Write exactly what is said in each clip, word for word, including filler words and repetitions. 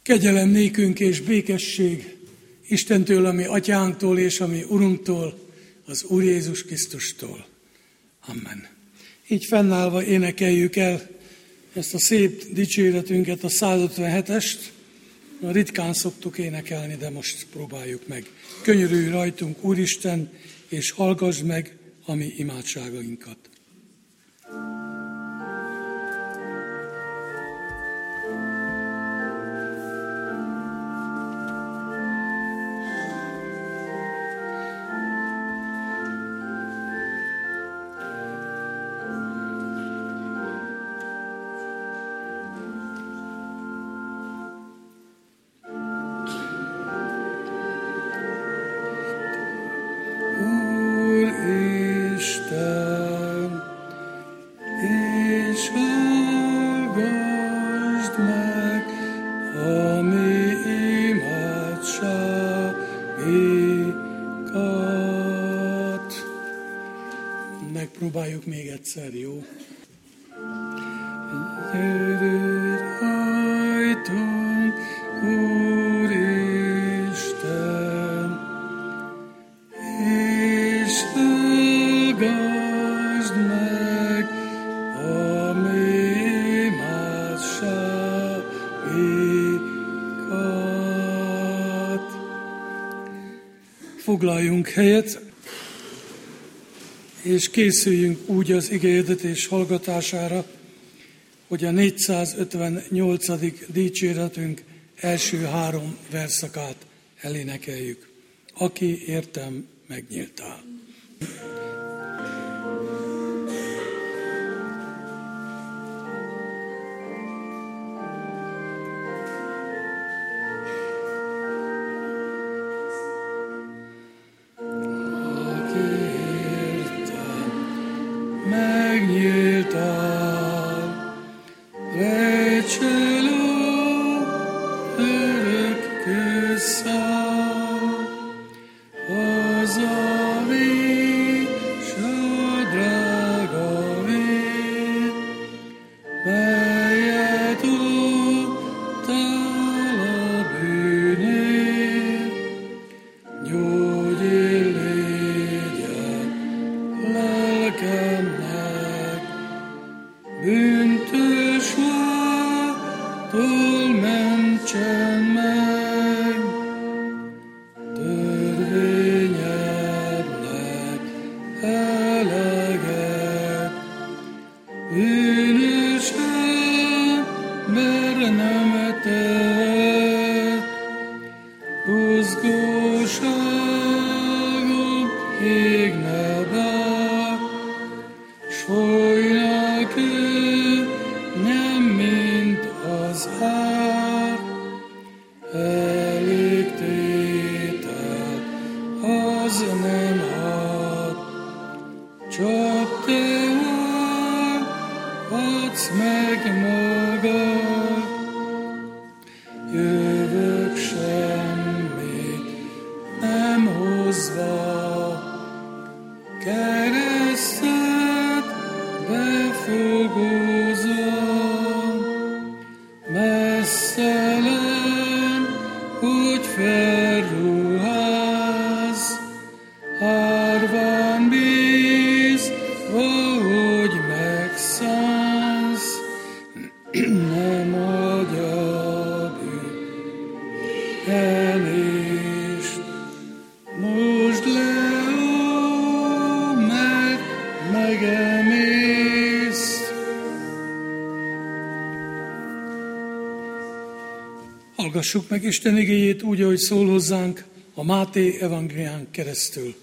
Kegyelem nékünk és békesség Istentől, ami Atyánktól és ami Urunktól, az Úr Jézus Krisztustól. Amen. Így fennállva énekeljük el ezt a szép dicséretünket, a százötvenhetest. Ritkán szoktuk énekelni, de most próbáljuk meg. Könyörülj rajtunk, Úristen, és hallgass meg a mi imádságainkat. Megpróbáljuk még egyszer, jó? Gyere rajtunk, Úristen, és hallgassd meg a mi imádságunkat. Foglaljunk helyet, és készüljünk úgy az igéhirdetés hallgatására, hogy a négyszázötvennyolcadik dicséretünk első három verszakát elénekeljük. Aki értem megnyíltál. Megnyíltál, recselő örökkő szál, az a vér, s a drága vér, melyet adtál a bűnért, gyógyír légyen lelkemnek. Bűntős vádtól mentsen meg, törvényednek eleget. Bűnös ember nem tehet, buzgóságom égne bár, s folynak ő nem mint az ár, elég tétel az nem ad, csak te adsz meg magad. Jövök semmit nem hozva, keresztet befogózva, messzelem, hogy felruház, árván bízva, hogy megszánsz, nem adja bűnhelést. Mosd le, ó, mert megemész. Hallgassuk meg Isten igéjét úgy, ahogy szól hozzánk a Máté evangéliumán keresztül.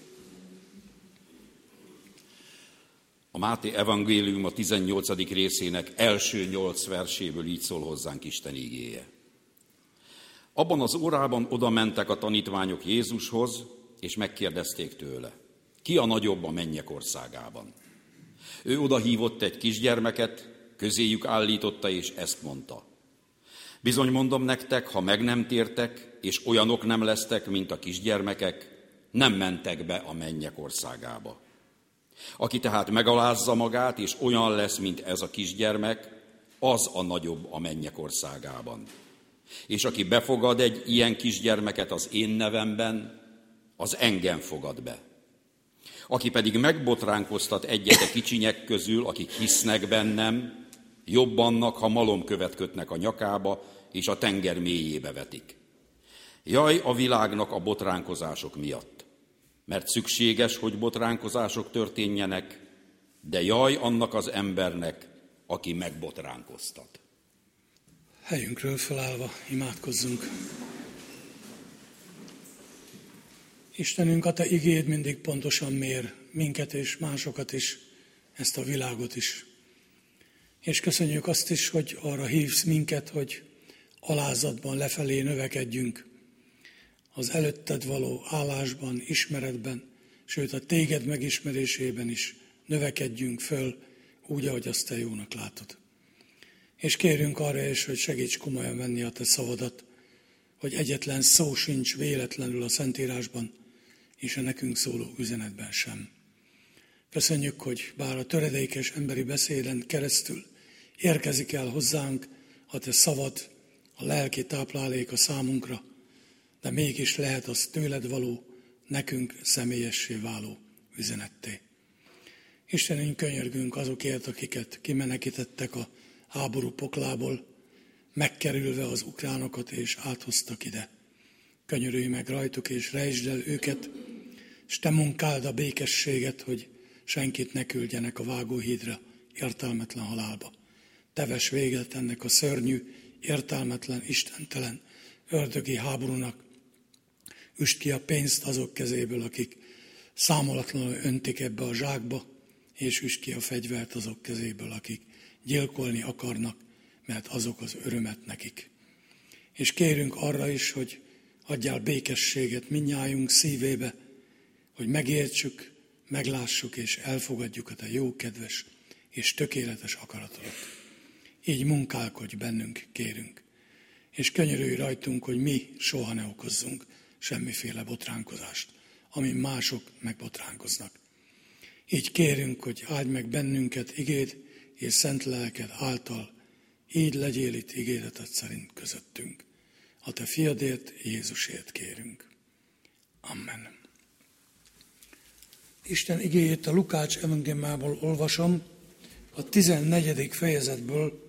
A Máté evangélium a tizennyolcadik részének első nyolc verséből így szól hozzánk Isten igéje. Abban az órában oda mentek a tanítványok Jézushoz, és megkérdezték tőle, ki a nagyobb a mennyek országában? Ő odahívott egy kisgyermeket, közéjük állította, és ezt mondta. Bizony mondom nektek, ha meg nem tértek, és olyanok nem lesztek, mint a kisgyermekek, nem mentek be a mennyek országába. Aki tehát megalázza magát, és olyan lesz, mint ez a kisgyermek, az a nagyobb a mennyek országában. És aki befogad egy ilyen kisgyermeket az én nevemben, az engem fogad be. Aki pedig megbotránkoztat egyet a kicsinyek közül, akik hisznek bennem, jobb annak, ha malomkövet kötnek a nyakába, és a tenger mélyébe vetik. Jaj a világnak a botránkozások miatt, mert szükséges, hogy botránkozások történjenek, de jaj annak az embernek, aki megbotránkoztat. Helyünkről felállva imádkozzunk. Istenünk, a Te igéd mindig pontosan mér minket és másokat is, ezt a világot is. És köszönjük azt is, hogy arra hívsz minket, hogy alázatban lefelé növekedjünk, az előtted való állásban, ismeretben, sőt a Téged megismerésében is növekedjünk föl, úgy, ahogy azt Te jónak látod. És kérünk arra is, hogy segíts komolyan venni a Te szavadat, hogy egyetlen szó sincs véletlenül a Szentírásban, és a nekünk szóló üzenetben sem. Köszönjük, hogy bár a töredékes emberi beszéden keresztül érkezik el hozzánk a Te szavad, a lelki táplálék a számunkra, de mégis lehet az tőled való, nekünk személyessé váló üzenetté. Istenünk, könyörgünk azokért, akiket kimenekítettek a háború poklából, megkerülve az ukránokat és áthoztak ide. Könyörülj meg rajtuk és rejtsd el őket, és Te munkáld a békességet, hogy senkit ne küldjenek a vágóhídra, értelmetlen halálba. Te vess véget ennek a szörnyű, értelmetlen, istentelen, ördögi háborúnak. Üsd ki a pénzt azok kezéből, akik számolatlanul öntik ebbe a zsákba, és üsd ki a fegyvert azok kezéből, akik gyilkolni akarnak, mert azok az örömet nekik. És kérünk arra is, hogy adjál békességet mindnyájunk szívébe, hogy megértsük, meglássuk és elfogadjuk a Te jó, kedves és tökéletes akaratodat. Így munkálkodj bennünk, kérünk. És könyörülj rajtunk, hogy mi soha ne okozzunk semmiféle botránkozást, amin mások megbotránkoznak. Így kérünk, hogy áldj meg bennünket igéd és szent lelked által, így legyél itt ígéreted szerint közöttünk. A Te fiadért, Jézusért kérünk. Amen. Isten igéjét a Lukács evangéliumából olvasom, a tizennegyedik fejezetből,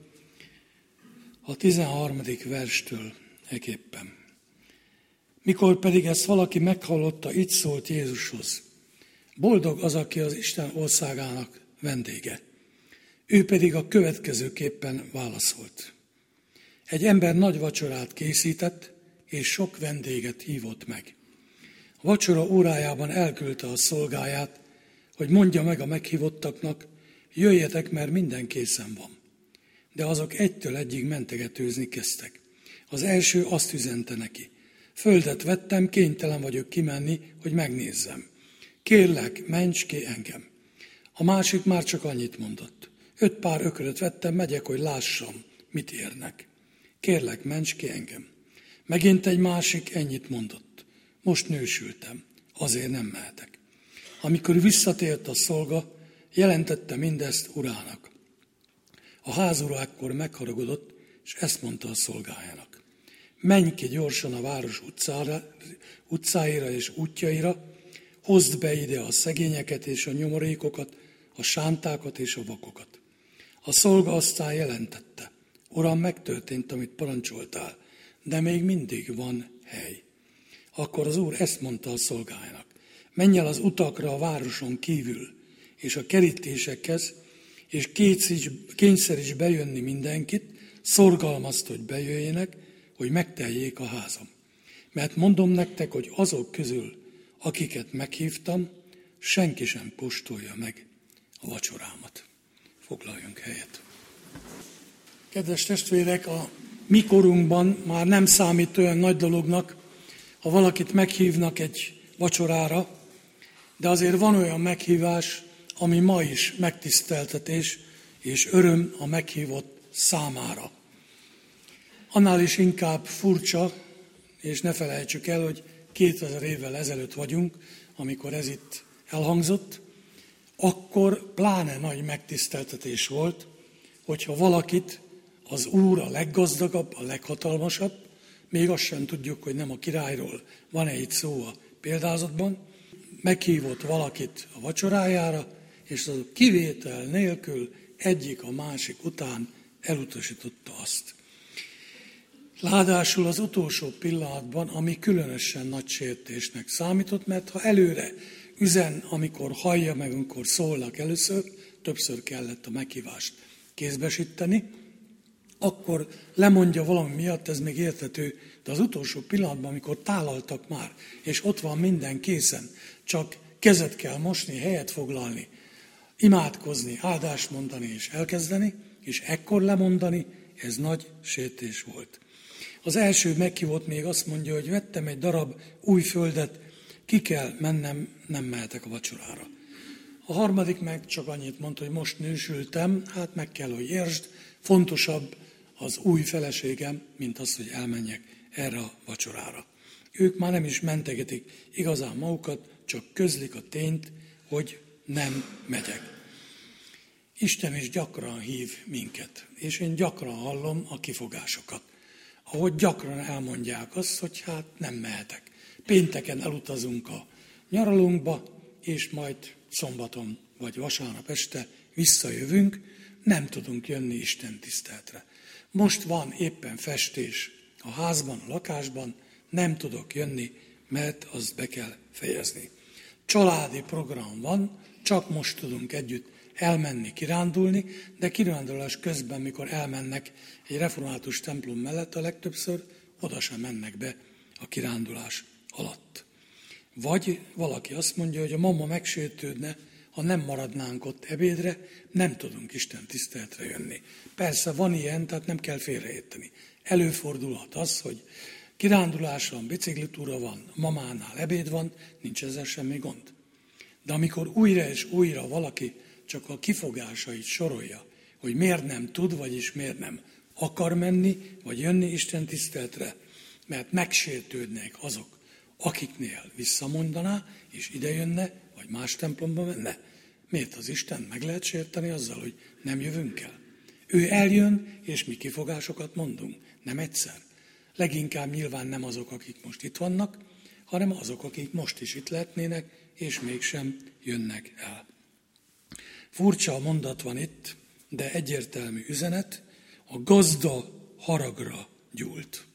a tizenharmadik verstől eképpen. Mikor pedig ezt valaki meghallotta, így szólt Jézushoz: boldog az, aki az Isten országának vendége. Ő pedig a következőképpen válaszolt. Egy ember nagy vacsorát készített, és sok vendéget hívott meg. A vacsora órájában elküldte a szolgáját, hogy mondja meg a meghívottaknak, jöjjetek, mert minden készen van. De azok egytől egyig mentegetőzni kezdtek. Az első azt üzente neki: földet vettem, kénytelen vagyok kimenni, hogy megnézzem. Kérlek, ments ki engem. A másik már csak annyit mondott: öt pár ökröt vettem, megyek, hogy lássam, mit érnek. Kérlek, ments ki engem. Megint egy másik ennyit mondott: most nősültem, azért nem mehetek. Amikor visszatért a szolga, jelentette mindezt urának. A házura ekkor megharagudott, és ezt mondta a szolgájának: menj ki gyorsan a város utcára, utcáira és útjaira, hozd be ide a szegényeket és a nyomorékokat, a sántákat és a vakokat. A szolga aztán jelentette: Uram, megtörtént, amit parancsoltál, de még mindig van hely. Akkor az úr ezt mondta a szolgájának: menj el az utakra a városon kívül, és a kerítésekhez, és kényszeríts bejönni mindenkit, szorgalmazd, hogy bejöjjenek, hogy megteljék a házam. Mert mondom nektek, hogy azok közül, akiket meghívtam, senki sem kóstolja meg a vacsorámat. Foglaljunk helyet. Kedves testvérek, a mi korunkban már nem számít olyan nagy dolognak, ha valakit meghívnak egy vacsorára, de azért van olyan meghívás, ami ma is megtiszteltetés és öröm a meghívott számára. Annál is inkább furcsa, és ne felejtsük el, hogy kétezer évvel ezelőtt vagyunk, amikor ez itt elhangzott, akkor pláne nagy megtiszteltetés volt, hogyha valakit az Úr, a leggazdagabb, a leghatalmasabb, még azt sem tudjuk, hogy nem a királyról van-e itt szó a példázatban, meghívott valakit a vacsorájára, és az kivétel nélkül egyik a másik után elutasította azt. Ráadásul az utolsó pillanatban, ami különösen nagy sértésnek számított, mert ha előre üzen, amikor hallja meg, amikor szólnak először, többször kellett a meghívást kézbesíteni, akkor lemondja valami miatt, ez még érthető, de az utolsó pillanatban, amikor tálaltak már, és ott van minden készen, csak kezet kell mosni, helyet foglalni, imádkozni, áldást mondani és elkezdeni, és ekkor lemondani, ez nagy sértés volt. Az első meghívott még azt mondja, hogy vettem egy darab új földet, ki kell mennem, nem mehetek a vacsorára. A harmadik meg csak annyit mondta, hogy most nősültem, hát meg kell, hogy értsd, fontosabb az új feleségem, mint az, hogy elmenjek erre a vacsorára. Ők már nem is mentegetik igazán magukat, csak közlik a tényt, hogy nem megyek. Isten is gyakran hív minket, és én gyakran hallom a kifogásokat. Ahogy gyakran elmondják azt, hogy hát nem mehetek. Pénteken elutazunk a nyaralunkba, és majd szombaton vagy vasárnap este visszajövünk, nem tudunk jönni Isten tiszteletre. Most van éppen festés a házban, a lakásban, nem tudok jönni, mert azt be kell fejezni. Családi program van, csak most tudunk együtt elmenni, kirándulni, de kirándulás közben, mikor elmennek egy református templom mellett, a legtöbbször oda sem mennek be a kirándulás alatt. Vagy valaki azt mondja, hogy a mama megsértődne, ha nem maradnánk ott ebédre, nem tudunk Isten tiszteletre jönni. Persze van ilyen, tehát nem kell félreérteni. Előfordulhat az, hogy kirándulás van, biciklitúra van, mamánál ebéd van, nincs ezzel semmi gond. De amikor újra és újra valaki csak a kifogásait sorolja, hogy miért nem tud, vagyis miért nem akar menni, vagy jönni Isten tiszteletre, mert megsértődnek azok, akiknél visszamondaná, és idejönne, vagy más templomba menne. Miért az Isten meg lehet sérteni azzal, hogy nem jövünk el? Ő eljön, és mi kifogásokat mondunk. Nem egyszer. Leginkább nyilván nem azok, akik most itt vannak, hanem azok, akik most is itt lehetnének, és mégsem jönnek el. Furcsa mondat van itt, de egyértelmű üzenet, a gazda haragra gyúlt.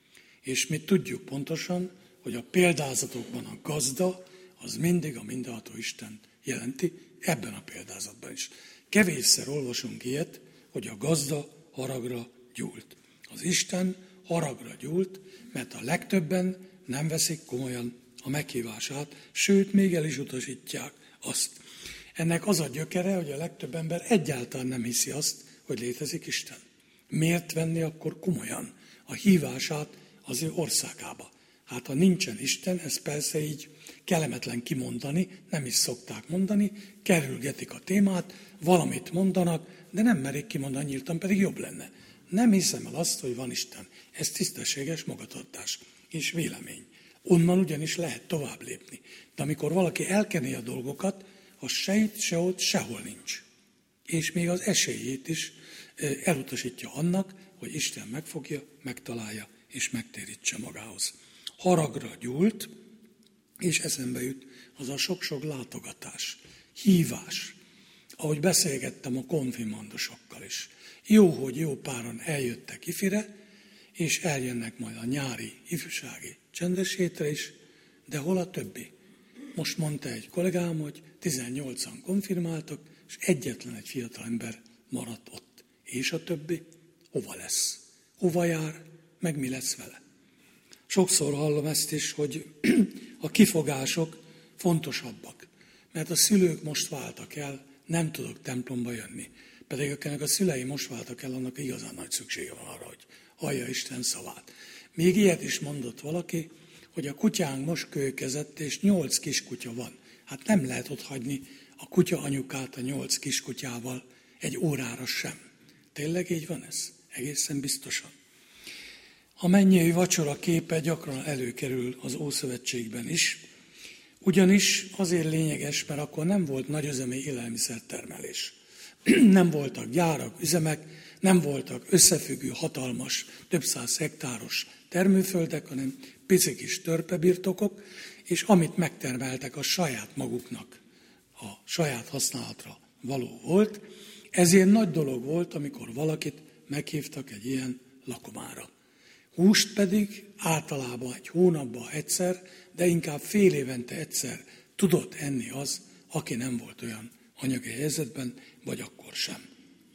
És mi tudjuk pontosan, hogy a példázatokban a gazda az mindig a mindenható Isten jelenti, ebben a példázatban is. Kevésszer olvasunk ilyet, hogy a gazda haragra gyúlt. Az Isten haragra gyúlt, mert a legtöbben nem veszik komolyan a meghívását, sőt, még el is utasítják azt. Ennek az a gyökere, hogy a legtöbb ember egyáltalán nem hiszi azt, hogy létezik Isten. Miért venni akkor komolyan a hívását az ő országába? Hát ha nincsen Isten, ez persze így kellemetlen kimondani, nem is szokták mondani, kerülgetik a témát, valamit mondanak, de nem merik kimondani nyíltan, pedig jobb lenne. Nem hiszem el azt, hogy van Isten. Ez tisztességes magatartás és vélemény. Onnan ugyanis lehet tovább lépni. De amikor valaki elkeni a dolgokat, az se itt, se ott, sehol nincs. És még az esélyét is elutasítja annak, hogy Isten megfogja, megtalálja és megtérítse magához. Haragra gyúlt, és eszembe jut az a sok-sok látogatás, hívás. Ahogy beszélgettem a konfirmandusokkal is. Jó, hogy jó páran eljöttek ifire, és eljönnek majd a nyári ifjúsági csendes hétre is, de hol a többi? Most mondta egy kollégám, hogy tizennyolcan konfirmáltak, és egyetlen egy fiatal ember maradt ott. És a többi? Hova lesz? Hova jár? Meg mi lesz vele? Sokszor hallom ezt is, hogy a kifogások fontosabbak. Mert a szülők most váltak el, nem tudok templomba jönni. Pedig akinek a szülei most váltak el, annak igazán nagy szüksége van arra, hogy hallja Isten szavát. Még ilyet is mondott valaki, hogy a kutyánk most kölykezett, és nyolc kiskutya van. Hát nem lehet ott hagyni a kutya anyukát a nyolc kiskutyával egy órára sem. Tényleg így van ez? Egészen biztosan. A mennyei vacsora képe gyakran előkerül az Ószövetségben is, ugyanis azért lényeges, mert akkor nem volt nagyüzemi élelmiszertermelés. Nem voltak gyárak, üzemek, nem voltak összefüggő, hatalmas, több száz hektáros termőföldek, hanem pici kis törpebirtokok, és amit megtermeltek, a saját maguknak a saját használatra való volt. Ezért nagy dolog volt, amikor valakit meghívtak egy ilyen lakomára. Húst pedig általában egy hónapban egyszer, de inkább fél évente egyszer tudott enni az, aki nem volt olyan anyagi helyzetben, vagy akkor sem.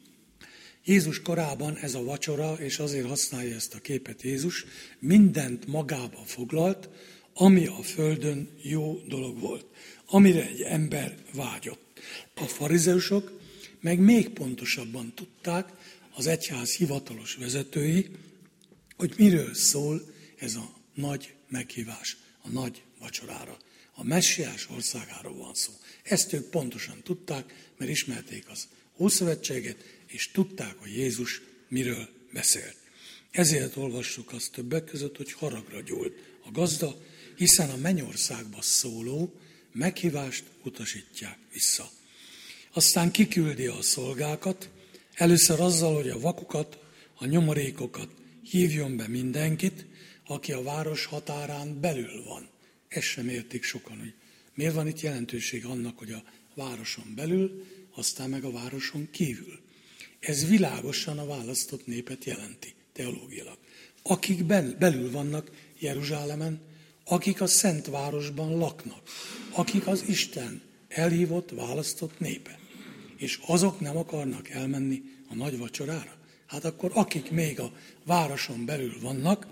Jézus korában ez a vacsora, és azért használja ezt a képet Jézus, mindent magába foglalt, ami a földön jó dolog volt, amire egy ember vágyott. A farizeusok meg még pontosabban tudták, az egyház hivatalos vezetői, hogy miről szól ez a nagy meghívás, a nagy vacsorára. A messiás országáról van szó. Ezt ők pontosan tudták, mert ismerték az Ószövetséget, és tudták, hogy Jézus miről beszélt. Ezért olvassuk azt többek között, hogy haragra gyúlt a gazda, hiszen a mennyországba szóló meghívást utasítják vissza. Aztán kiküldi a szolgákat, először azzal, hogy a vakokat, a nyomorékokat hívjon be mindenkit, aki a város határán belül van. Ezt sem értik sokan, hogy miért van itt jelentőség annak, hogy a városon belül, aztán meg a városon kívül. Ez világosan a választott népet jelenti, teológiailag. Akik belül vannak Jeruzsálemen, akik a Szent Városban laknak, akik az Isten elhívott, választott népe. És azok nem akarnak elmenni a nagy vacsorára? Hát akkor akik még a városon belül vannak,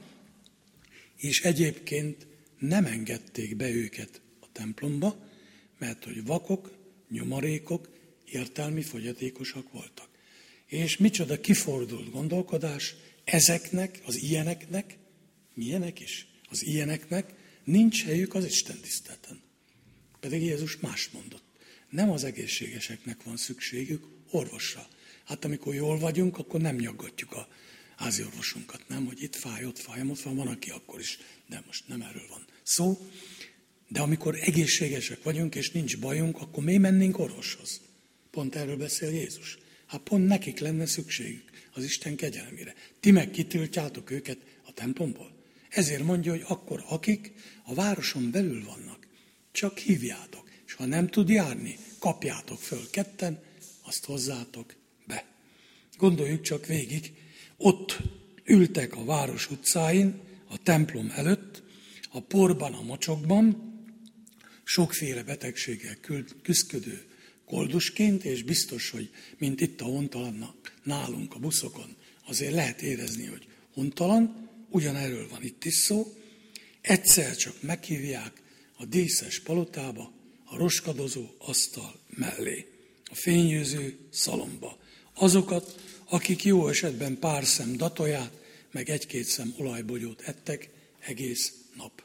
és egyébként nem engedték be őket a templomba, mert hogy vakok, nyomorékok, értelmi fogyatékosak voltak. És micsoda kifordult gondolkodás, ezeknek, az ilyeneknek, milyenek is, az ilyeneknek nincs helyük az Isten tiszteleten. Pedig Jézus más mondott. Nem az egészségeseknek van szükségük orvosra. Hát amikor jól vagyunk, akkor nem nyaggatjuk a háziorvosunkat, nem, hogy itt fáj, ott fáj, ott van, van, aki akkor is, de most nem erről van szó. De amikor egészségesek vagyunk, és nincs bajunk, akkor mi mennénk orvoshoz. Pont erről beszél Jézus. Hát pont nekik lenne szükségük az Isten kegyelemére. Ti meg kitiltjátok őket a templomból. Ezért mondja, hogy akkor akik a városon belül vannak, csak hívjátok. És ha nem tud járni, kapjátok föl ketten, azt hozzátok be. Gondoljuk csak végig, ott ültek a város utcáin, a templom előtt, a porban, a mocsokban, sokféle betegséggel küszködő koldusként, és biztos, hogy mint itt a hontalannak nálunk a buszokon, azért lehet érezni, hogy hontalan, ugyanerről van itt is szó, egyszer csak meghívják a díszes palotába, a roskadozó asztal mellé, a fényűző szalomba. Azokat, akik jó esetben pár szem datoját, meg egy-két szem olajbogyót ettek egész nap.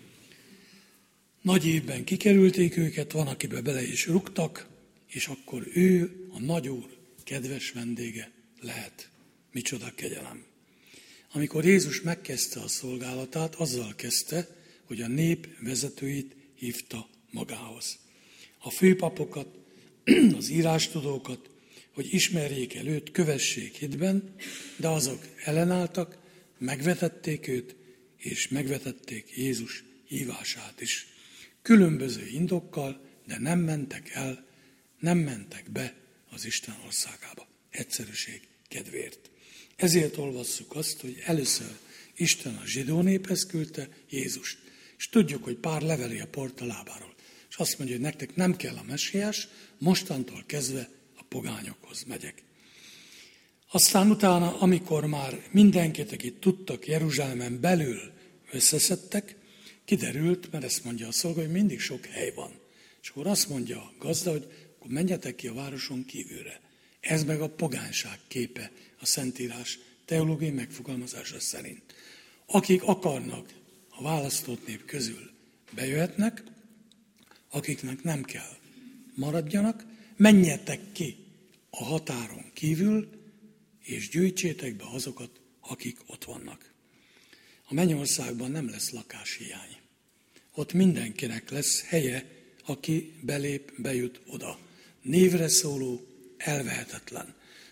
Nagy évben kikerülték őket, van, akibe bele is rúgtak, és akkor ő, a nagyúr, kedves vendége lehet. Micsoda kegyelem. Amikor Jézus megkezdte a szolgálatát, azzal kezdte, hogy a nép vezetőit hívta magához. A főpapokat, az írástudókat, hogy ismerjék el őt, kövessék hitben, de azok ellenálltak, megvetették őt, és megvetették Jézus hívását is. Különböző indokkal, de nem mentek el, nem mentek be az Isten országába. Egyszerűség kedvéért. Ezért olvasszuk azt, hogy először Isten a zsidó néphez küldte Jézust. És tudjuk, hogy pár leveli a port a lábáról. És azt mondja, hogy nektek nem kell a messiás, mostantól kezdve a pogányokhoz megyek. Aztán utána, amikor már mindenkit, akit tudtak Jeruzsálemen belül összeszedtek, kiderült, mert ezt mondja a szolga, hogy mindig sok hely van. És akkor azt mondja a gazda, hogy akkor menjetek ki a városon kívülre. Ez meg a pogányság képe a Szentírás teológiai megfogalmazása szerint. Akik akarnak a választott nép közül bejöhetnek, akiknek nem kell, maradjanak, menjetek ki a határon kívül, és gyűjtsétek be azokat, akik ott vannak. A mennyországban nem lesz lakáshiány. Ott mindenkinek lesz helye, aki belép, bejut oda. Névre szóló, elvehetetlen.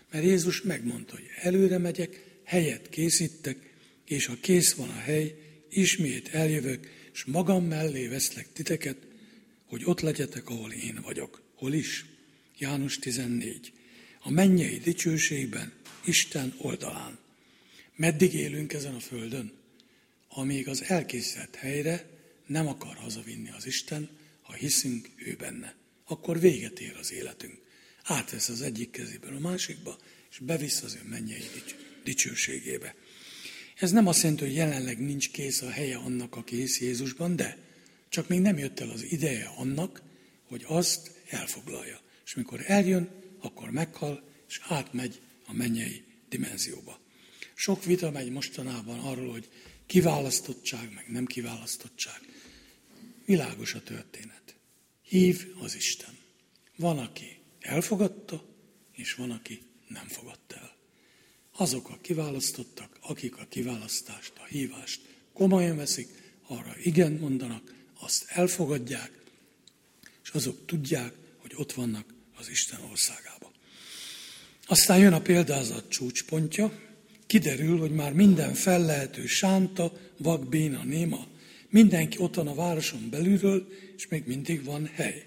Mert Jézus megmondta, hogy előre megyek, helyet készítek, és ha kész van a hely, ismét eljövök, és magam mellé veszlek titeket, hogy ott legyetek, ahol én vagyok. Hol is? János tizennégy. A mennyei dicsőségben, Isten oldalán. Meddig élünk ezen a földön? Amíg az elkészített helyre nem akar hazavinni az Isten, ha hiszünk ő benne. Akkor véget ér az életünk. Átvesz az egyik kezéből a másikba, és bevisz az ő mennyei dicsőségébe. Ez nem azt jelenti, hogy jelenleg nincs kész a helye annak, aki hisz Jézusban, de csak még nem jött el az ideje annak, hogy azt elfoglalja. És mikor eljön, akkor meghal, és átmegy a mennyei dimenzióba. Sok vita megy mostanában arról, hogy kiválasztottság, meg nem kiválasztottság. Világos a történet. Hív az Isten. Van, aki elfogadta, és van, aki nem fogadta el. Azok a kiválasztottak, akik a kiválasztást, a hívást komolyan veszik, arra igen mondanak, azt elfogadják, és azok tudják, hogy ott vannak az Isten országában. Aztán jön a példázat csúcspontja, kiderül, hogy már minden fellehető sánta, vak, béna, néma, mindenki ott van a városon belülről, és még mindig van hely.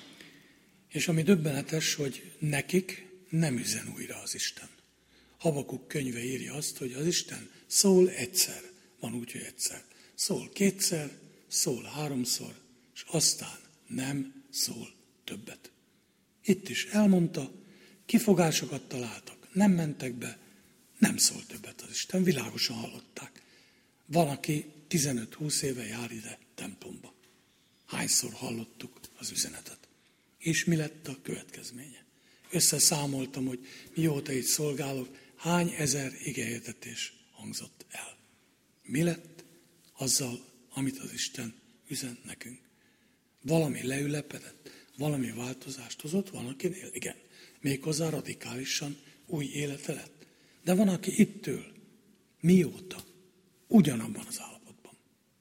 És ami döbbenetes, hogy nekik nem üzen újra az Isten. Habakuk könyve írja azt, hogy az Isten szól egyszer, van úgy, hogy egyszer. Szól kétszer, szól háromszor, és aztán nem szól többet. Itt is elmondta, kifogásokat találtak, nem mentek be, nem szól többet az Isten, világosan hallották. Van, aki tizenöt-húsz éve jár ide templomba. Hányszor hallottuk az üzenetet? És mi lett a következménye? Összeszámoltam, hogy mióta itt szolgálok, hány ezer igehirdetés hangzott el. Mi lett azzal, amit az Isten üzen nekünk? Valami leülepedett, valami változást hozott, van, akinél igen. Méghozzá radikálisan új élete lett. De van, aki ittől, mióta, ugyanabban az állapotban.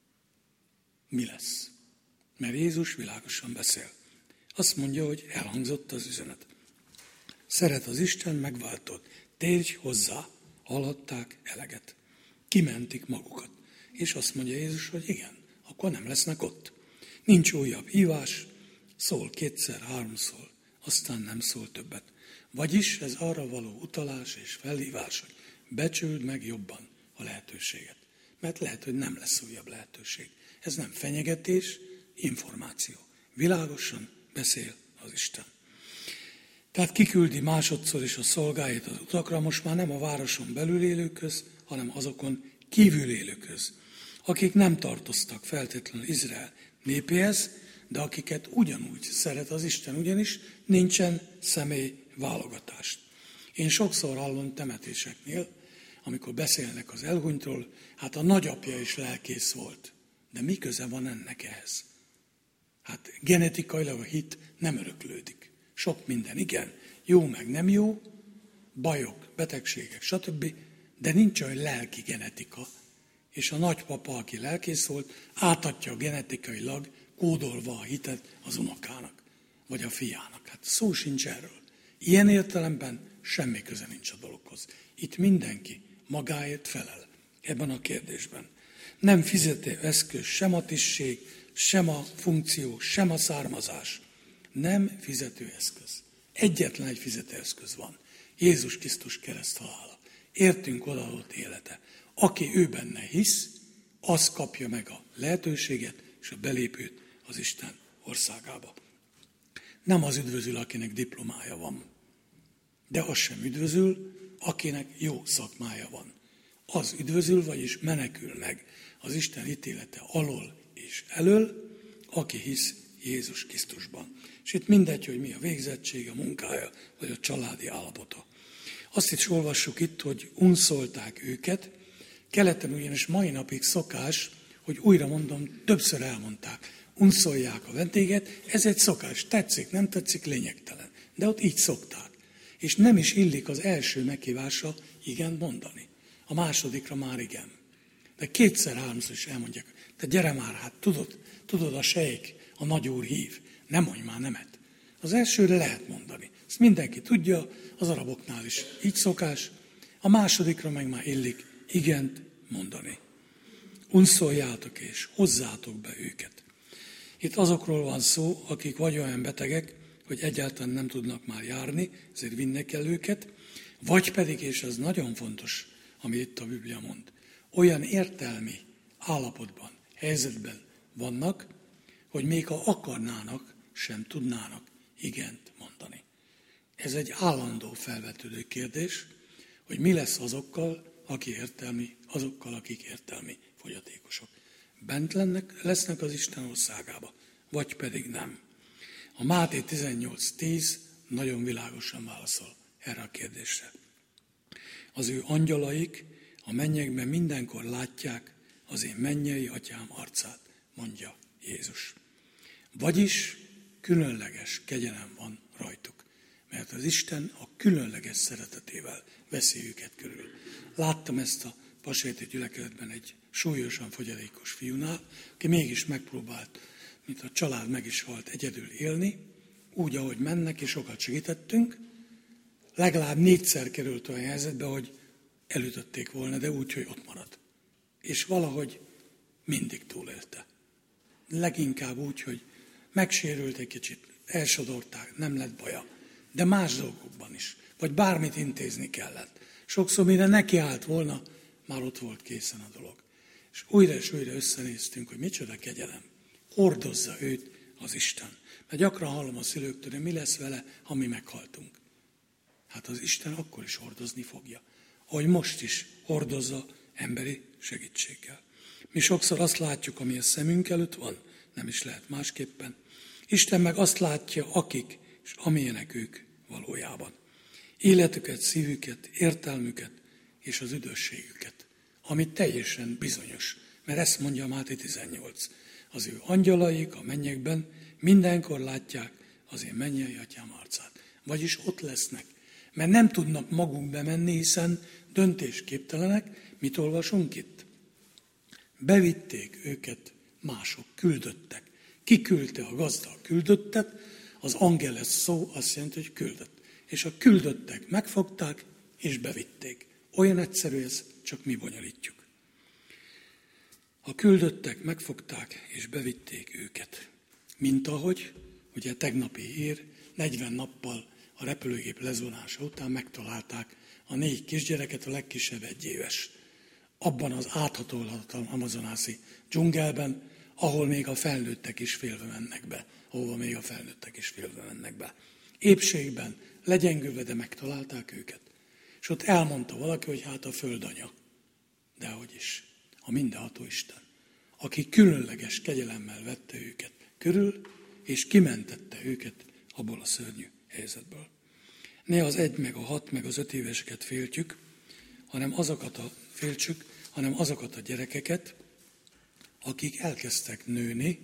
Mi lesz? Mert Jézus világosan beszél. Azt mondja, hogy elhangzott az üzenet. Szeret az Isten, megváltott. Térj hozzá, hallhatták eleget. Kimentik magukat. És azt mondja Jézus, hogy igen, akkor nem lesznek ott. Nincs újabb hívás, szól kétszer, háromszor, aztán nem szól többet. Vagyis ez arra való utalás és felhívás, hogy becsüld meg jobban a lehetőséget. Mert lehet, hogy nem lesz újabb lehetőség. Ez nem fenyegetés, információ. Világosan beszél az Isten. Tehát kiküldi másodszor is a szolgáit az utakra, most már nem a városon belül élőköz, hanem azokon kívül élőköz, akik nem tartoztak feltétlenül Izrael népéhez, de akiket ugyanúgy szeret az Isten, ugyanis nincsen személy válogatást. Én sokszor hallom temetéseknél, amikor beszélnek az elhunytról, hát a nagyapja is lelkész volt. De mi köze van ennek ehhez? Hát genetikailag a hit nem öröklődik. Sok minden, igen, jó meg nem jó, bajok, betegségek, stb., de nincs olyan lelki genetika, és a nagypapa, aki lelkész volt, átadja genetikailag, kódolva a hitet az unokának, vagy a fiának. Hát szó sincs erről. Ilyen értelemben semmi köze nincs a dologhoz. Itt mindenki magáért felel ebben a kérdésben. Nem fizető eszköz, sem a tisztség, sem a funkció, sem a származás. Nem fizető eszköz. Egyetlen egy fizető eszköz van. Jézus Krisztus kereszthalála. Értünk odaadott élete. Aki ő benne hisz, az kapja meg a lehetőséget és a belépőt az Isten országába. Nem az üdvözül, akinek diplomája van, de az sem üdvözül, akinek jó szakmája van. Az üdvözül, vagyis menekül meg az Isten ítélete alól és elől, aki hisz Jézus Krisztusban. És itt mindegy, hogy mi a végzettség, a munkája, vagy a családi állapota. Azt is olvassuk itt, hogy unszolták őket. Keleten ugyanis mai napig szokás, hogy újra mondom, többször elmondták, unszolják a vendéget, ez egy szokás, tetszik, nem tetszik, lényegtelen. De ott így szokták. És nem is illik az első meghívásra igen mondani. A másodikra már igen. De kétszer-háromszor is elmondják, te gyere már, hát tudod, tudod a sejk, a nagyúr hív, nem mondj már nemet. Az elsőre lehet mondani, Ezt mindenki tudja, az araboknál is így szokás, a másodikra meg már illik igent mondani. Unszoljátok és hozzátok be őket. Itt azokról van szó, akik vagy olyan betegek, hogy egyáltalán nem tudnak már járni, ezért vinnek el őket, vagy pedig, és ez nagyon fontos, ami itt a Biblia mond, olyan értelmi állapotban, helyzetben vannak, hogy még ha akarnának, sem tudnának igent mondani. Ez egy állandó felvetődő kérdés, hogy mi lesz azokkal, aki értelmi, azokkal, akik értelmi fogyatékosok. Bent lennek, lesznek az Isten országába, vagy pedig nem. A Máté tizennyolc tíz nagyon világosan válaszol erre a kérdésre. Az ő angyalaik a mennyekben mindenkor látják az én mennyei atyám arcát, mondja Jézus. Vagyis különleges kegyelem van rajtuk, mert az Isten a különleges szeretetével veszi őket körül. Láttam ezt a pasérti gyülekezetben egy súlyosan fogyatékos fiúnál, aki mégis megpróbált, mint a család meg is halt, egyedül élni, úgy, ahogy mennek, és sokat segítettünk. Legalább négyszer került olyan helyzetbe, hogy elütötték volna, de úgy, hogy ott maradt. És valahogy mindig túlélte. Leginkább úgy, hogy megsérült egy kicsit, elsodorták, nem lett baja, de más dolgokban is, vagy bármit intézni kellett. Sokszor, mire nekiállt volna, már ott volt készen a dolog. És újra és újra összenéztünk, hogy micsoda kegyelem. Hordozza őt az Isten. Mert gyakran hallom a szülőktől, hogy mi lesz vele, ha mi meghaltunk. Hát az Isten akkor is hordozni fogja. Ahogy most is hordozza emberi segítséggel. Mi sokszor azt látjuk, ami a szemünk előtt van, nem is lehet másképpen. Isten meg azt látja, akik, és amilyenek ők valójában. Életüket, szívüket, értelmüket és az üdvösségüket, ami teljesen bizonyos, mert ezt mondja a Máté tizennyolc. Az ő angyalaik a mennyekben mindenkor látják az én mennyei atyám arcát. Vagyis ott lesznek, mert nem tudnak maguk bemenni, hiszen döntésképtelenek. Mit olvasunk itt? Bevitték őket mások, küldöttek. Ki küldte a gazda a küldöttet? Az angeles szó azt jelenti, hogy küldött. És a küldöttek megfogták és bevitték. Olyan egyszerű ez, csak mi bonyolítjuk. A küldöttek megfogták és bevitték őket. Mint ahogy, ugye tegnapi hír, negyven nappal a repülőgép lezuhanása után megtalálták a négy kisgyereket, a legkisebb egyéves. Abban az áthatolhatatlan amazonászi dzsungelben, ahol még a felnőttek is félve mennek be. Ahova még a felnőttek is félve mennek be. Épségben, legyengülve, de megtalálták őket. És ott elmondta valaki, hogy hát a földanya. Dehogy is. A mindenható Isten, aki különleges kegyelemmel vette őket körül, és kimentette őket abból a szörnyű helyzetből. Ne az egy, meg a hat, meg az öt éveseket féltjük, hanem azokat a féltsük, hanem azokat a gyerekeket, akik elkezdtek nőni,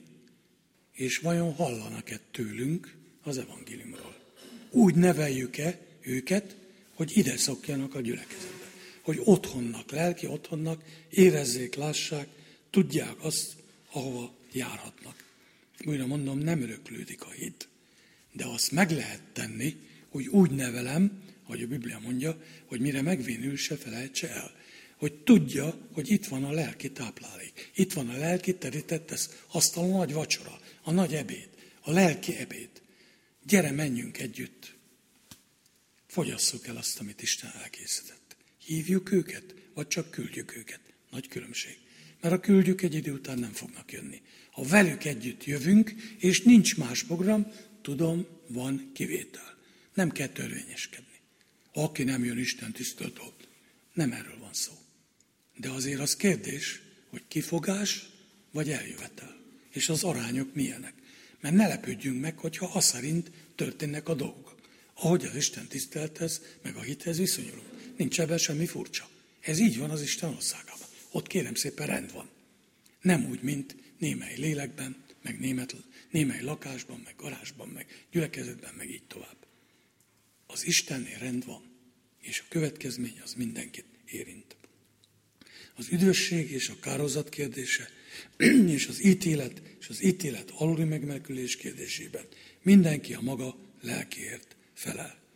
és vajon hallanak-e tőlünk az evangéliumról. Úgy neveljük-e őket, hogy ide szokjanak a gyülekezetbe. Hogy otthonnak, lelki otthonnak, érezzék, lássák, tudják azt, ahova járhatnak. Újra mondom, nem öröklődik a hit. De azt meg lehet tenni, hogy úgy nevelem, ahogy a Biblia mondja, hogy mire megvénül, se felejtse el. Hogy tudja, hogy itt van a lelki táplálék. Itt van a lelki terített, ez azt a nagy vacsora, a nagy ebéd, a lelki ebéd. Gyere, menjünk együtt. Fogyasszuk el azt, amit Isten elkészített. Hívjuk őket, vagy csak küldjük őket. Nagy különbség. Mert ha küldjük, egy idő után nem fognak jönni. Ha velük együtt jövünk, és nincs más program, tudom, van kivétel. Nem kell törvényeskedni. Aki nem jön, Isten tisztelt ott. Nem erről van szó. De azért az kérdés, hogy kifogás, vagy eljövetel. És az arányok milyenek. Mert ne lepődjünk meg, hogyha az szerint történnek a dolgok. Ahogy az Isten tisztelethez, meg a hithez viszonyulunk. Nincs ebben semmi furcsa. Ez így van az Isten országában. Ott kérem szépen rend van. Nem úgy, mint némely lélekben, meg német, némely lakásban, meg garázsban, meg gyülekezetben, meg így tovább. Az Istennél rend van, és a következmény az mindenkit érint. Az üdvösség és a kárhozat kérdése, és az ítélet, és az ítélet aluli megmenekülés kérdésében mindenki a maga lelkiért felel.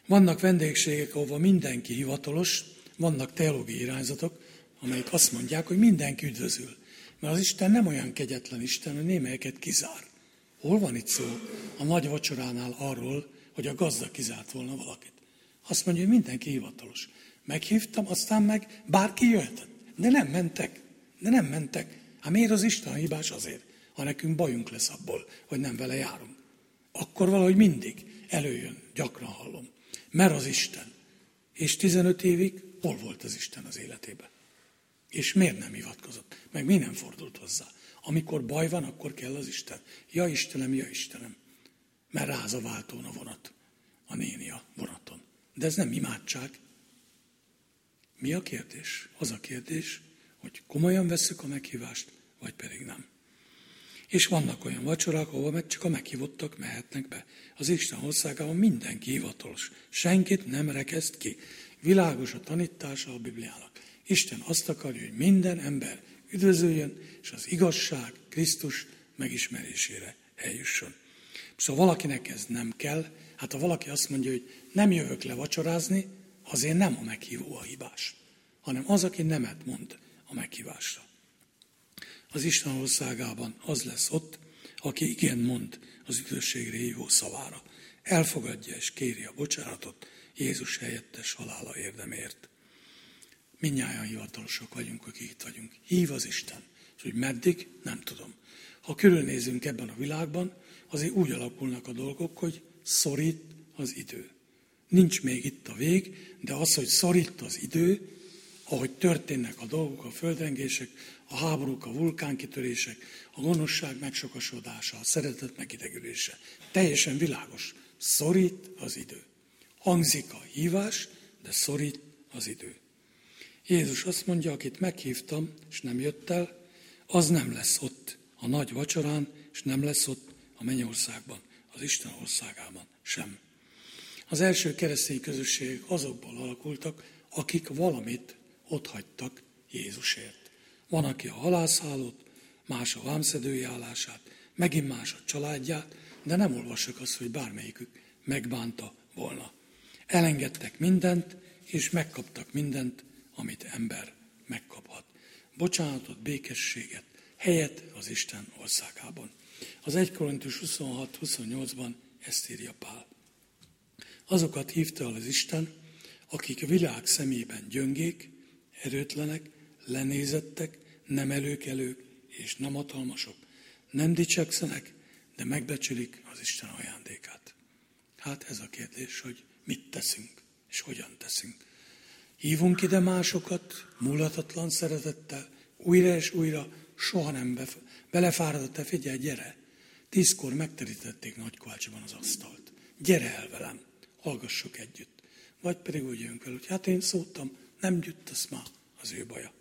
Vannak vendégségek, ahova mindenki hivatalos, vannak teológiai irányzatok, amelyek azt mondják, hogy mindenki üdvözül. Mert az Isten nem olyan kegyetlen Isten, hogy némelyeket kizár. Hol van itt szó a nagy vacsoránál arról, hogy a gazda kizárt volna valakit? Azt mondja, hogy mindenki hivatalos. Meghívtam, aztán meg bárki jöhetett. De nem mentek. De nem mentek. Hát miért az Isten hibás? Azért, ha nekünk bajunk lesz abból, hogy nem vele járunk. Akkor valahogy mindig előjön, gyakran hallom. Mert az Isten. És tizenöt évig hol volt az Isten az életében? És miért nem hivatkozott? Meg mi nem fordult hozzá? Amikor baj van, akkor kell az Isten. Ja Istenem, ja Istenem. Mert ráz a váltón a vonat. A néni a vonaton. De ez nem imádság. Mi a kérdés? Az a kérdés, hogy komolyan vesszük a meghívást, vagy pedig nem. És vannak olyan vacsorák, ahol meg csak a meghívottak mehetnek be. Az Isten országában mindenki hivatalos. Senkit nem rekeszt ki. Világos a tanítása a Bibliának. Isten azt akarja, hogy minden ember üdvözöljön, és az igazság Krisztus megismerésére eljusson. Szóval valakinek ez nem kell, hát ha valaki azt mondja, hogy nem jövök le vacsorázni, azért nem a meghívó a hibás, hanem az, aki nemet mond a meghívásra. Az Isten országában az lesz ott, aki igen mond az üdvösségre hívó szavára. Elfogadja és kéri a bocsánatot Jézus helyettes halála érdemért. Mindnyájan hivatalosak vagyunk, akik itt vagyunk. Hív az Isten. És hogy meddig, nem tudom. Ha körülnézünk ebben a világban, azért úgy alakulnak a dolgok, hogy szorít az idő. Nincs még itt a vég, de az, hogy szorít az idő, ahogy történnek a dolgok, a földrengések, a háborúk, a vulkánkitörések, a gonoszság megsokasodása, a szeretet megidegülése. Teljesen világos. Szorít az idő. Hangzik a hívás, de szorít az idő. Jézus azt mondja, akit meghívtam, és nem jött el, az nem lesz ott a nagy vacsorán, és nem lesz ott a mennyországban, az Isten országában sem. Az első keresztény közösségek azokból alakultak, akik valamit otthagytak Jézusért. Van, aki a halászhálót, más a vámszedői állását, megint más a családját, de nem olvassak azt, hogy bármelyikük megbánta volna. Elengedtek mindent, és megkaptak mindent, amit ember megkaphat. Bocsánatot, békességet, helyet az Isten országában. Az egy Korintus huszonhat huszonnyolcban ezt írja Pál. Azokat hívta el az Isten, akik a világ szemében gyöngék, erőtlenek, lenézettek, nem előkelők és nem hatalmasok. Nem dicsekszenek, de megbecsülik az Isten ajándékát. Hát ez a kérdés, hogy mit teszünk, és hogyan teszünk. Hívunk ide másokat, múlhatatlan szeretettel, újra és újra, soha nem bef- belefáradott, te figyelj, gyere. Tízkor megterítették Nagykovácsiban az asztalt. Gyere el velem, hallgassuk együtt. Vagy pedig úgy jönk el, hogy hát én szóltam, nem gyüttesz már, az ő baja.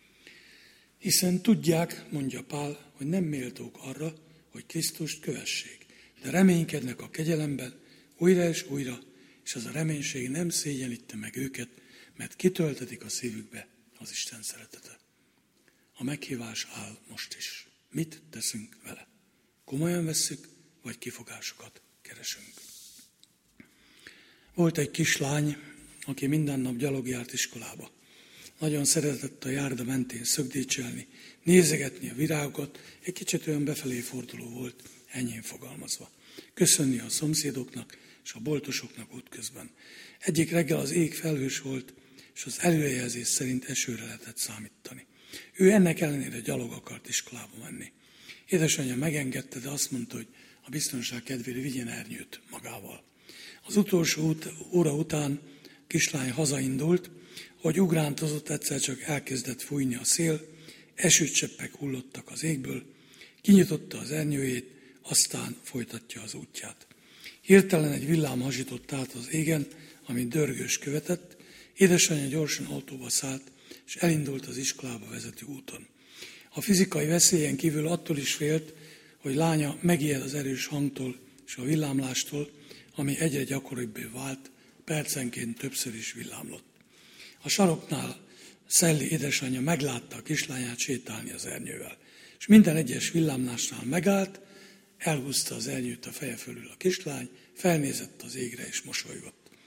Hiszen tudják, mondja Pál, hogy nem méltók arra, hogy Krisztust kövessék, de reménykednek a kegyelemben újra és újra, és az a reménység nem szégyenítte meg őket, mert kitöltetik a szívükbe az Isten szeretete. A meghívás áll most is. Mit teszünk vele? Komolyan vesszük, vagy kifogásokat keresünk? Volt egy kislány, aki minden nap gyalog járt iskolába. Nagyon szeretett a járda mentén szögdécselni, nézegetni a virágokat, egy kicsit olyan befelé forduló volt, enyhén fogalmazva. Köszönni a szomszédoknak és a boltosoknak útközben. Egyik reggel az ég felhős volt, és az előrejelzés szerint esőre lehetett számítani. Ő ennek ellenére gyalog akart iskolába menni. Édesanyja megengedte, de azt mondta, hogy a biztonság kedvére vigyen ernyőt magával. Az utolsó út, óra után kislány hazaindult, hogy ugrántozott, egyszer csak elkezdett fújni a szél, esőcseppek hullottak az égből, kinyitotta az ernyőjét, aztán folytatja az útját. Hirtelen egy villám hasított át az égen, amit dörgős követett, édesanyja gyorsan autóba szállt, és elindult az iskolába vezető úton. A fizikai veszélyen kívül attól is félt, hogy lánya megijed az erős hangtól és a villámlástól, ami egyre gyakoribbé vált, percenként többször is villámlott. A saroknál Szelli édesanyja meglátta a kislányát sétálni az ernyővel, és minden egyes villámlásnál megállt, elhúzta az ernyőt a feje fölül a kislány, felnézett az égre és mosolygott.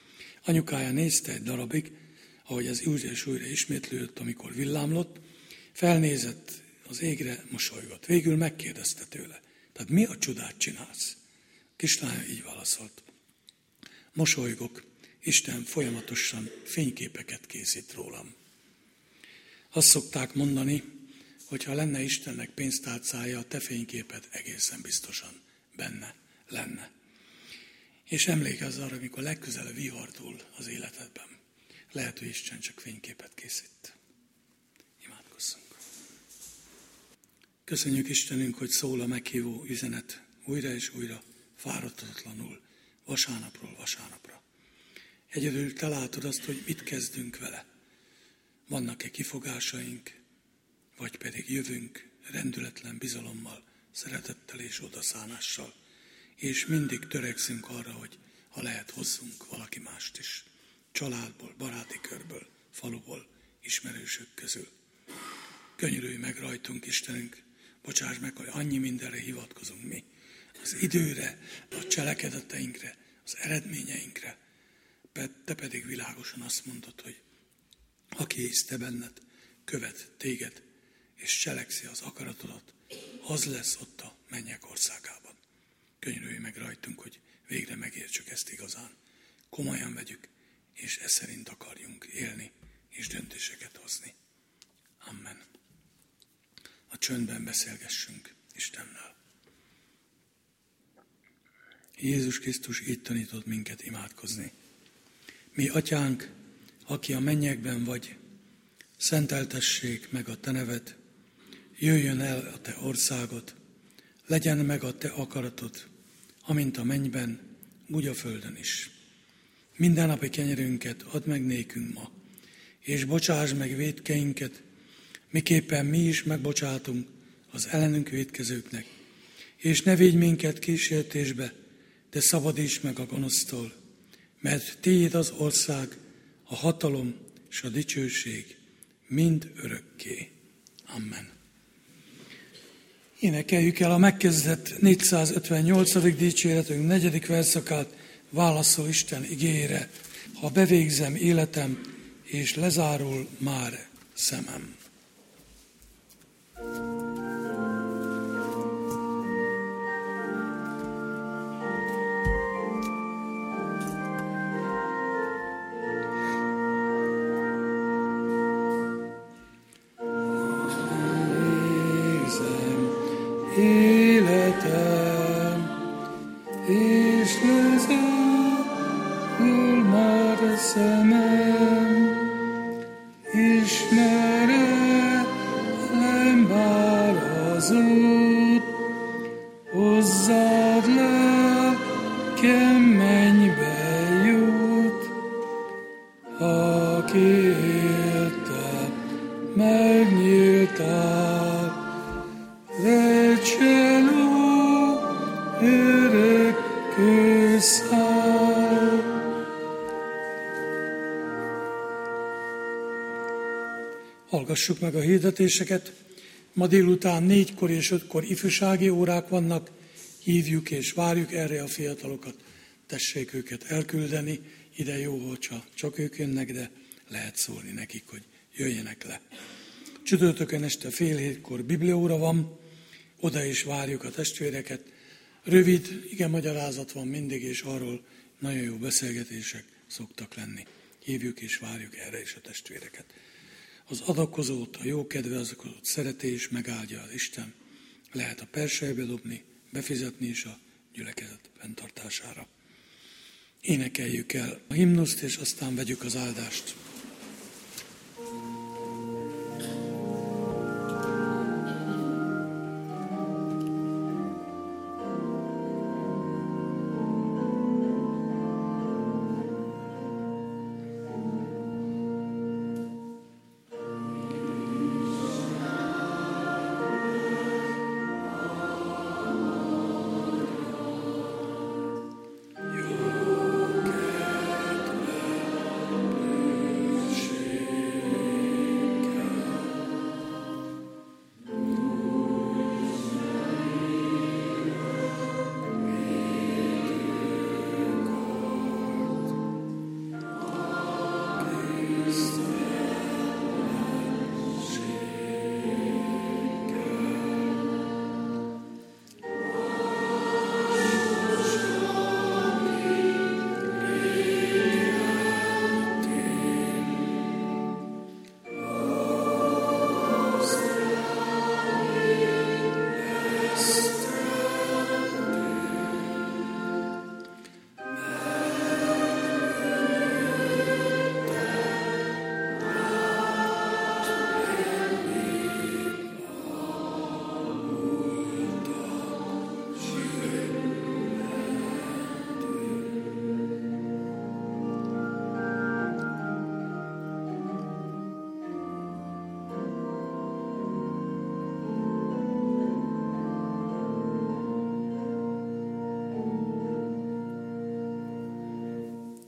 Anyukája nézte egy darabig, ahogy ez újra és újra ismétlődött, amikor villámlott, felnézett az égre, mosolygott. Végül megkérdezte tőle, tehát mi a csodát csinálsz? A kislánya így válaszolt. Mosolygok, Isten folyamatosan fényképeket készít rólam. Azt szokták mondani, hogy ha lenne Istennek pénztárcája, a te fényképed egészen biztosan benne lenne. És emlékezz arra, amikor legközelebb vihardul az életedben. Lehet, hogy Isten csak fényképet készít. Imádkozzunk. Köszönjük Istenünk, hogy szól a meghívó üzenet újra és újra, fáradhatatlanul, vasárnapról vasárnapra. Egyedül te látod azt, hogy mit kezdünk vele. Vannak-e kifogásaink, vagy pedig jövünk rendületlen bizalommal, szeretettel és odaszánással, és mindig törekszünk arra, hogy ha lehet, hozzunk valaki mást is. Családból, baráti körből, faluból, ismerősök közül. Könyörülj meg rajtunk, Istenünk, bocsáss meg, hogy annyi mindenre hivatkozunk mi. Az időre, a cselekedeteinkre, az eredményeinkre. Te pedig világosan azt mondod, hogy aki hisz te benned, követ téged, és cselekszi az akaratodat, az lesz ott a mennyek országában. Könyörülj meg rajtunk, hogy végre megértsük ezt igazán. Komolyan vegyük, és e szerint akarjunk élni, és döntéseket hozni. Amen. A csöndben beszélgessünk Istennel. Jézus Krisztus így tanított minket imádkozni. Mi, Atyánk, aki a mennyekben vagy, szenteltessék meg a te neved, jöjjön el a te országod, legyen meg a te akaratod, amint a mennyben, úgy a földön is. Mindennapi kenyerünket add meg nékünk ma, és bocsáss meg vétkeinket, miképpen mi is megbocsátunk az ellenünk vétkezőknek, és ne vigy minket kísértésbe, de szabadíts meg a gonosztól, mert tiéd az ország, a hatalom és a dicsőség mind örökké. Amen. Énekeljük el a megkezdett négyszázötvennyolcadik dicséretünk negyedik verszakát, válaszol Isten igéjére, ha bevégzem életem, és lezárul már szemem. Életem, és lezárul már szemem, ismerelem bár az út, hozzád lelkem mennybe jut, ha kiéltem, megnyíltál, Vecseló örökkő szál. Hallgassuk meg a hirdetéseket. Ma délután négykor és ötkor ifjúsági órák vannak. Hívjuk és várjuk erre a fiatalokat. Tessék őket elküldeni. Ide jó, hogyha csak ők jönnek, de lehet szólni nekik, hogy jöjjenek le. Csütörtökön este fél hétkor bibliaóra van. Oda is várjuk a testvéreket. Rövid, igen, magyarázat van mindig, és arról nagyon jó beszélgetések szoktak lenni. Hívjuk és várjuk erre is a testvéreket. Az adakozót, a jókedve adakozót szeretés megáldja az Isten. Lehet a perselybe dobni, befizetni is a gyülekezet fenntartására. Énekeljük el a himnuszt, és aztán vegyük az áldást.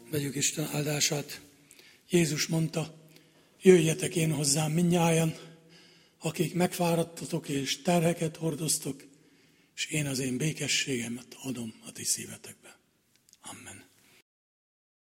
Vegyük Isten áldását. Jézus mondta, jöjjetek én hozzám mindnyájan, akik megfáradtatok és terheket hordoztok, és én az én békességemet adom a ti szívetekbe. Amen.